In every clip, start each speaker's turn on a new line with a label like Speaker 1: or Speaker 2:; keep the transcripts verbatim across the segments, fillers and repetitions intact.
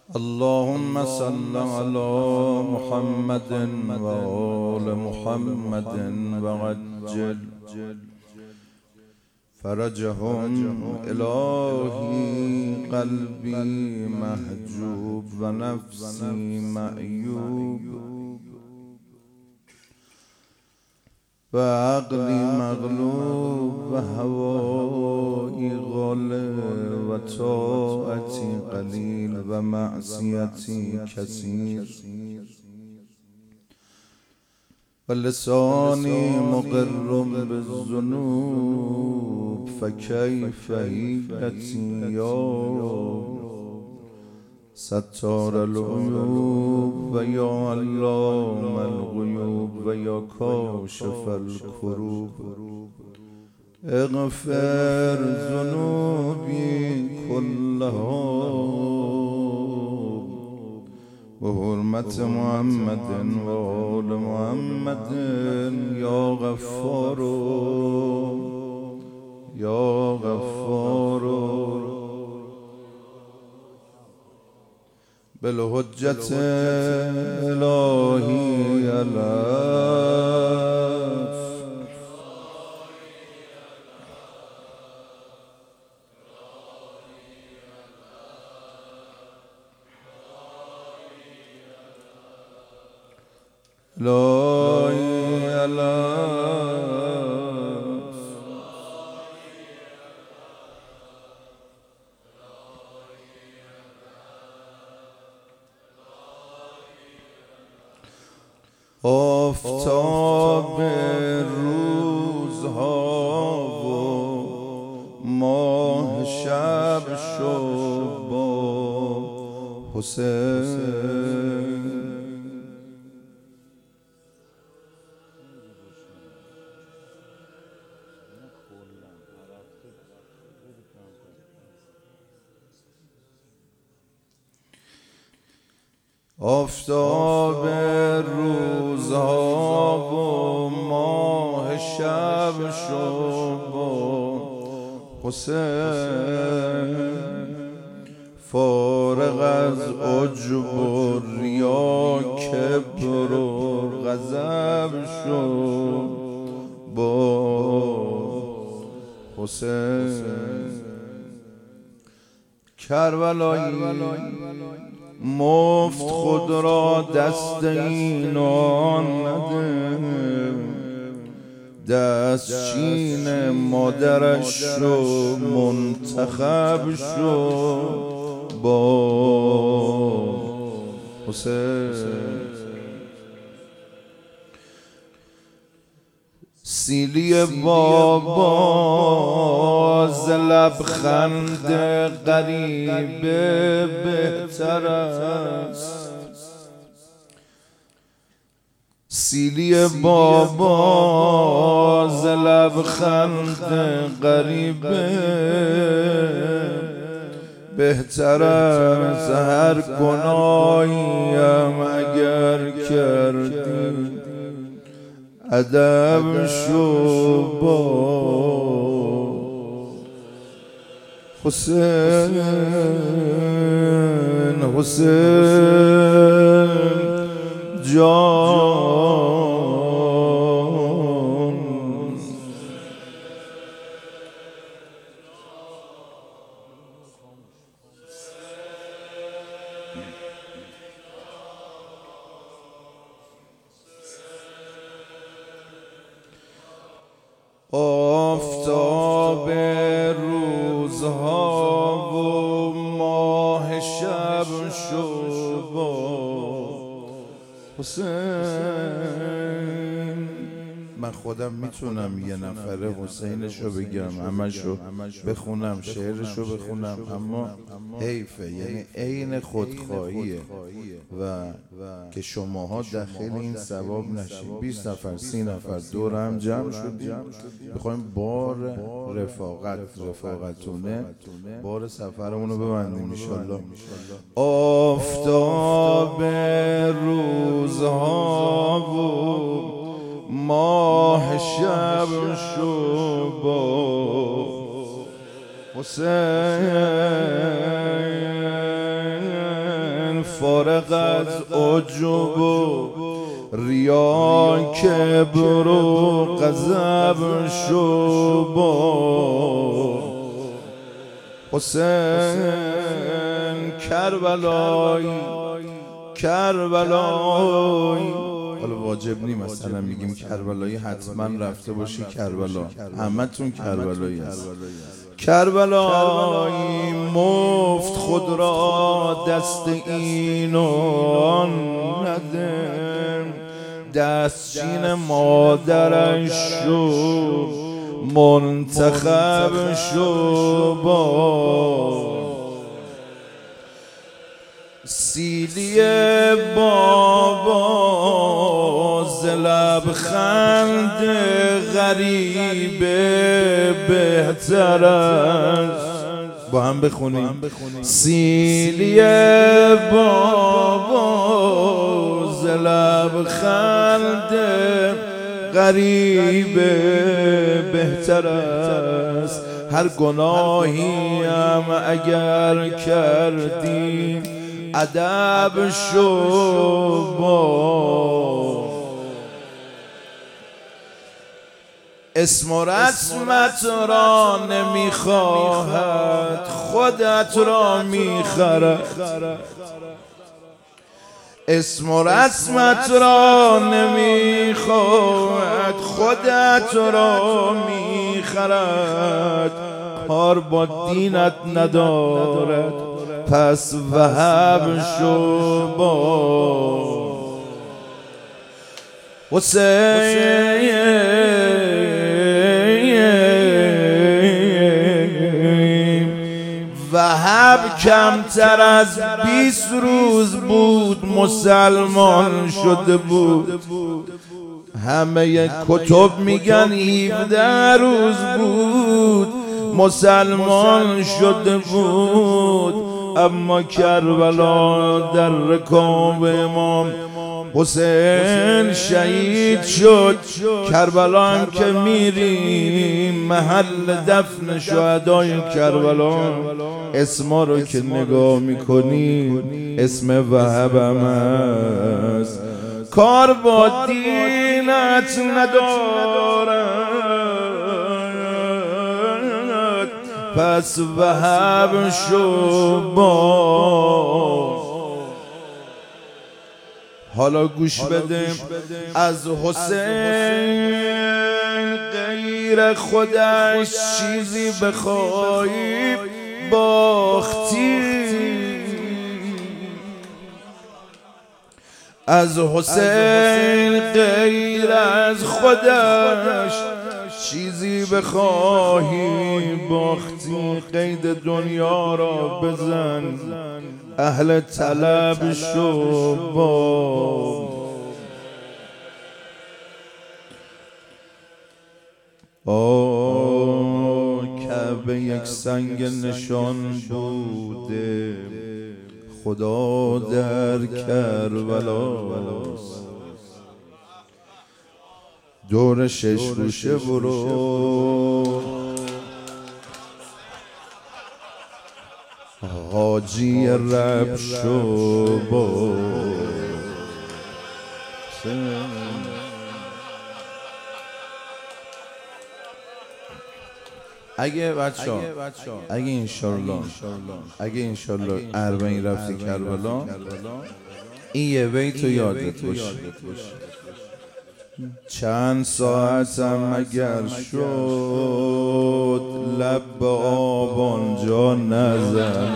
Speaker 1: اللهم صل على محمد وآل محمد وعجل فرجهم. إلهي قلبي محجوب ونفسي معيوب وعقلي مغلوب وهوائي غالب وطاعتي قليل ومعصيتي كثير ولساني مقر بالذنوب فكيف حيلتي يا ستار العيوب ويا علام الغيوب ويا كاشف الكروب. اغفر ذنوبي كلها بحرمة محمد وآل محمد يا غفار يا غفار بالحجة إلهي ألف إلهي ألف آفتاب روزها و ماه شب شو با حسین. آفتاب روزها و ماه شب شو با حسین. فارغ از عجب و ریا کبر و غضب شو با حسین. کربلایی مفت خود را دست اینان نده، دستچین مادرش شو منتخب شو با حسین. سیلی بابا ز لبخند غریبه بهتر است. سیلی بابا ز لبخند غریبه بهتر است. هر گناهیم اگر کردی ادب شو با حسین. حسین جان آفتاب روزها و ماه شب شو با حسین. من خودم میتونم یه نفره حسینشو بگم، همشو بخونم، شعرشو بخونم، اما حیفه، یعنی عین خودخواهیه و که شماها داخل این ثواب نشید. بیست نفر سی نفر دور هم جمع شدیم بخوایم بار رفاقت رفاقتونه بار سفرمون رو ببندیم انشالله. آفتاب روزها و ماه شب شو با حسین. فارغ از عجب و ریا کبر و غضب شو با حسین کربلایی کربلایی. حالا واجب نیم مثلا میگیم کربلایی حتما رفته باشی کربلا، همه تون کربلایی هست. کربلایی مفت خود را دست این و آن نده، دستچین مادرش شو منتخب شو با سیلی بابا ز لبخند غریب بهتر است. با هم بخونیم سیلی بابا ز لبخند غریب بهتر است. هر گناهی هم اگر کردی ادب شو با اسم و رسمت را نمیخواهد خودت را میخرد. اسم و رسمت را نمیخواهد خودت را میخرد. کار با دینت ندارد پس وهب شو با حسین. وهب کمتر از بیست روز بود مسلمان شده بود. همه کتب میگن هفده روز بود مسلمان شده بود. اما کربلا در رکاب امام حسین شهید شد. کربلا هم که میریم محل دفن شهدای کربلا، اسما رو که نگاه میکنی اسم وهب هم هست. کار با دینت ندارد پس وهب شو با. حالا گوش بده از حسین غیر خودش چیزی بخوای باختی. از حسین غیر از خودش چیزی بخواهی باختی. قید دنیا را بزن اهل طلب شو با آه کعبه یک سنگ نشان بوده خدا در کربلاست. دور شش روشه برو حاجی رب شو با اگه بچه ها اگه انشالله اگه انشالله اربعین رفتی کربلا این یه بیت رو یادت باشه. چند ساعتم اگر شد لب به آب آنجا نزن.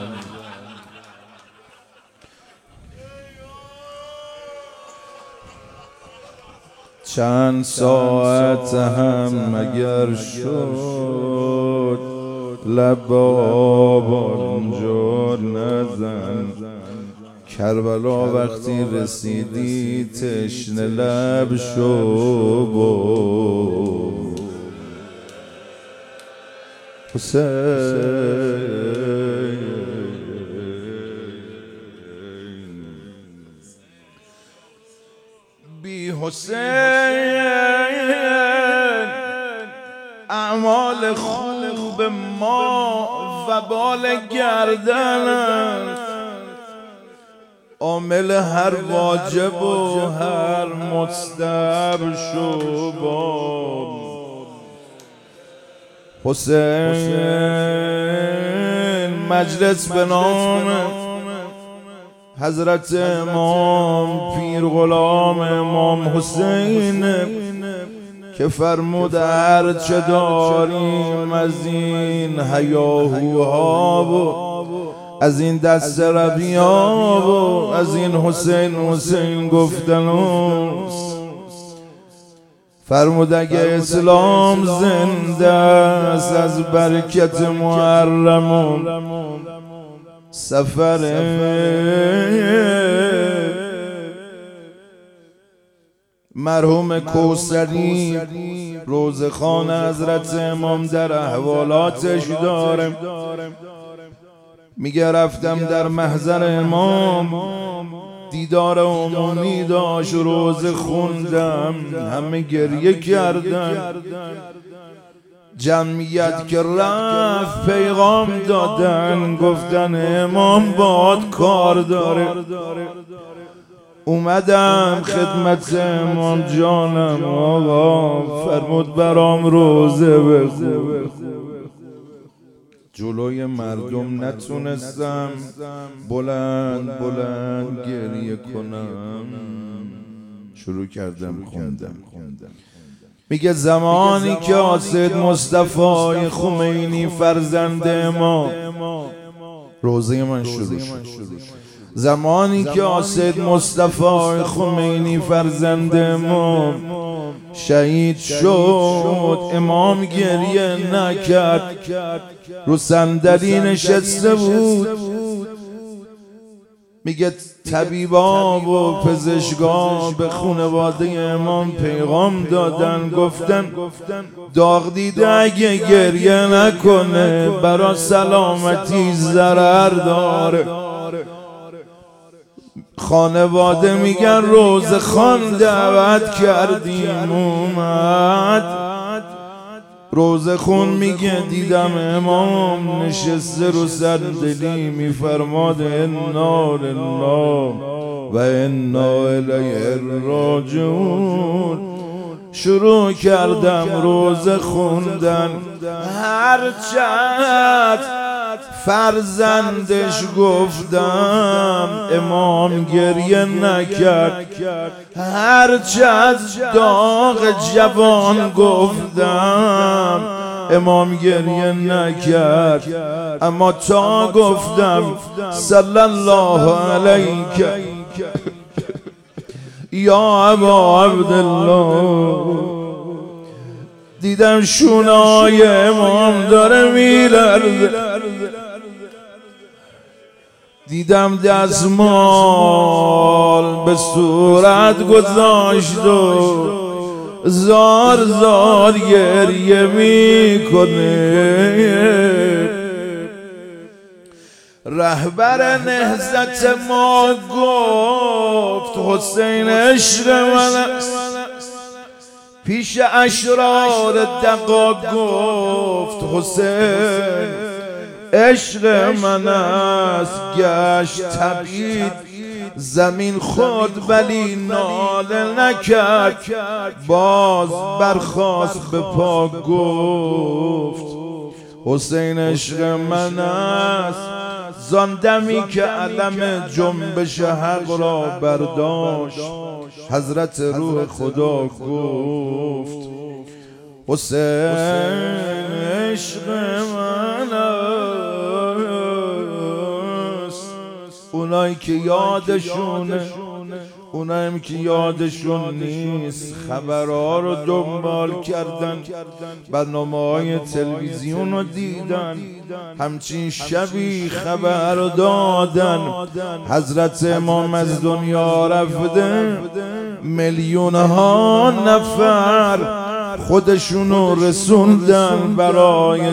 Speaker 1: چند ساعت هم اگر شد لب به آب آنجا نزن. کربلا وقتی رسیدی تشنه لب شو با حسین. بی حسین اعمال خوب ما وبال گردن عامل هر واجب و هر مستحب شو باد. حسین مجلس به نام حضرت امام پیر غلام امام حسین که فرمود هر چه داریم از این هیاهوها و از این دست ربیا و از این حسین حسین گفتنوست، فرمود اگه اسلام زنده است از برکت محرم سفر مرحوم کوثری روزخان حضرت امام در احوالاتش داره. میگه رفتم در محضر امام، دیدار عمومی داشت، روزه خوندم، همه گریه کردن. جمعیت که رفت پیغام دادن، گفتن امام باد کار داره. اومدم خدمت امام جانم آقا، فرمود برام روزه بخون. جلوی مردم نتونستم بلند بلند گریه کنم، شروع کردم خوندم. میگه زمانی که سید مصطفی خمینی فرزند ما، روزه من شروع شد، زمانی که سید مصطفی خمینی فرزند ما شهید شد، امام گریه نکرد، رو صندلی نشسته بود. میگه طبیبا و پزشکا به خانواده امام پیغام دادن، گفتن داغ دیده اگه گریه نکنه برا سلامتی ضرر داره. خانواده میگن روزخان دعوت کردیم اومد. روزخون میگه دیدم امام نشسته رو صندلی، میفرماد انا لله و انا الیه راجعون. شروع کردم روزه خوندن، هر چند فرزندش گفتم امام گریه نکرد، هر چند داغ جوان گفتم امام گریه نکرد. اما تا گفتم صلی الله علیک یا ابا عبدالله، دیدم شونای امام داره میلرزه، دیدم دستمال به صورت گذاشت و زار زار گریه میکنه. رهبر نهضت ما گفت حسین عشق من است، پیش اشرار دقا گفت حسین عشق من است. گشت تبعید زمین خود ولی ناله نکرد، باز برخاست به پا گفت حسین عشق من است. زاندمی که علم جنبش حق را برداشت، حضرت روح خدا گفت حسین عشق من است. اونایی که یادشونه، اونایی که یادشون نیست، خبرها رو دنبال کردن، برنامه های تلویزیون رو دیدن، همچین شبی خبر دادن حضرت امام از دنیا رفته. میلیون ها نفر خودشونو رسوندن برای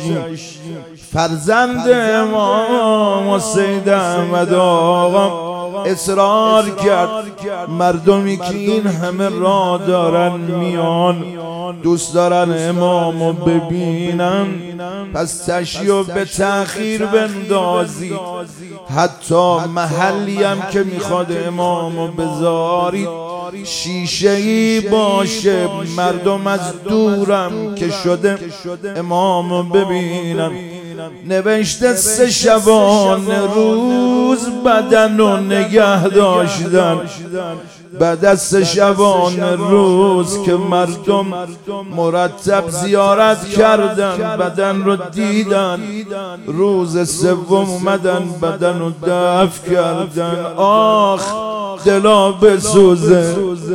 Speaker 1: تشییع فرزند امام سید احمد آقا. اصرار کرد مردمی که این همه راه دارن میان دوست دارن امامو ببینن، پس تشییع به تأخیر بندازید، حتی محلی هم که میخواد امامو بذارید شیشه‌ای باشه، مردم از دورم که شده امامو ببینن. نوشته سه شبانه روز بدن و نگه داشتن، بعد از سه شبانه روز که مردم مرتب زیارت کردن بدن رو دیدن، روز سوم اومدن بدن رو دفن کردن. آخ دلا بسوزه،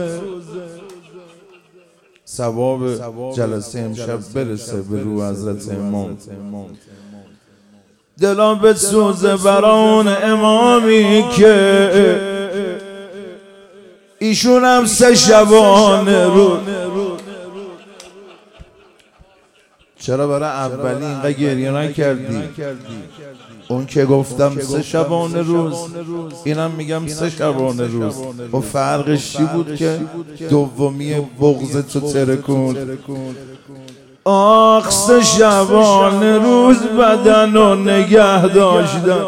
Speaker 1: ثواب جلسه امشب برسه به رو حضرت امام. دلا بسوزه برا اون امامی که ایشون هم سه شبانه روز. چرا برای اولی اینقدر گریه نکردی؟ اون که گفتم سه شبانه روز، اینم میگم سه شبانه روز. و فرقش چی بود که دومی بغض تو ترکون؟ آخ سه شبانه روز بدن و نگه داشتن،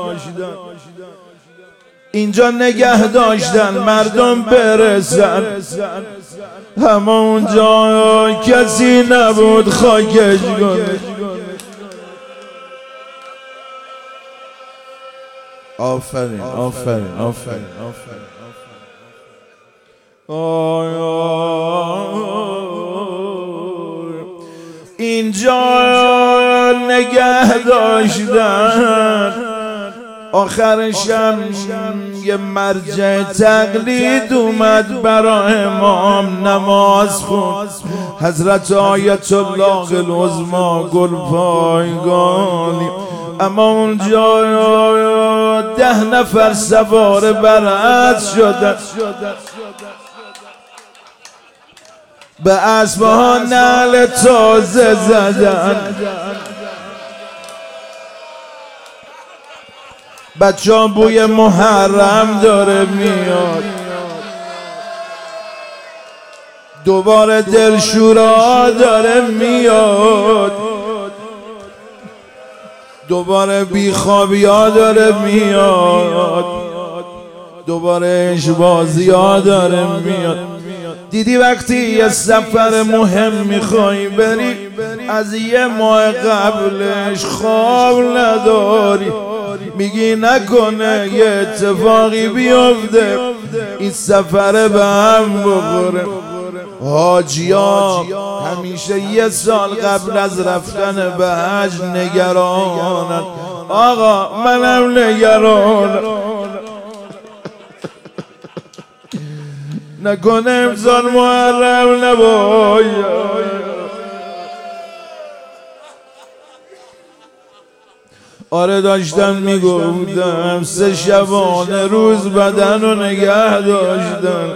Speaker 1: اینجا نگه داشتن مردم برسن، همه اونجا کسی نبود خاکش کنه. آفرین آفرین آفرین آفرین. اینجا نگه داشتن، آخرشم یه مرجع تقلید اومد برا امام نماز خون. حضرت آیت الله العظمی گلپایگانی، اما اونجا ده نفر سوار بر اسب شدن، به اسبها نعل تازه زدن. بچه ها بوی محرم داره میاد، دوباره دلشورا داره میاد، دوباره بیخوابی ها داره میاد، دوباره اشبازی ها داره میاد. دیدی وقتی یه سفر مهم میخوای بری، از یه ماه قبلش خواب نداری، میگی نکنه یه اتفاقی بیفته این سفر به هم بخوره. حاجی‌ها همیشه یه سال قبل از رفتن به حج نگرانن. آقا منم نگرانم، نکنه امسال محرم نباید. آره داشتن میگفتم سه شبانه روز بدن و نگه داشتن،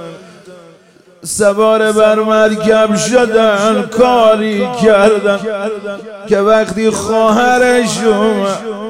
Speaker 1: سوار بر مرکب شدن، کاری کردن که وقتی خواهرش اومد